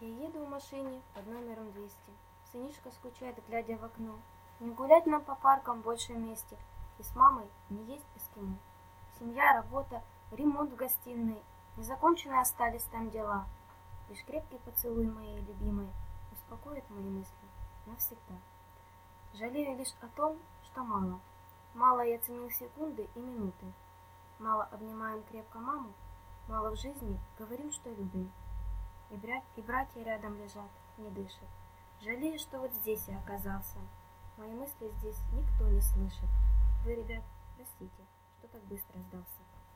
Я еду в машине под номером 200. Сынишка скучает, глядя в окно. Не гулять нам по паркам больше вместе. И с мамой не есть эскимо. Семья, работа, ремонт в гостиной. Незаконченные остались там дела. Лишь крепкий поцелуй моей любимой успокоит мои мысли навсегда. Жалею лишь о том, что мало. Мало я ценил секунды и минуты. Мало обнимаем крепко маму. Мало в жизни говорим, что любим. И братья рядом лежат, не дышат. Жалею, что вот здесь я оказался. Мои мысли здесь никто не слышит. Вы, ребят, простите, что так быстро сдался.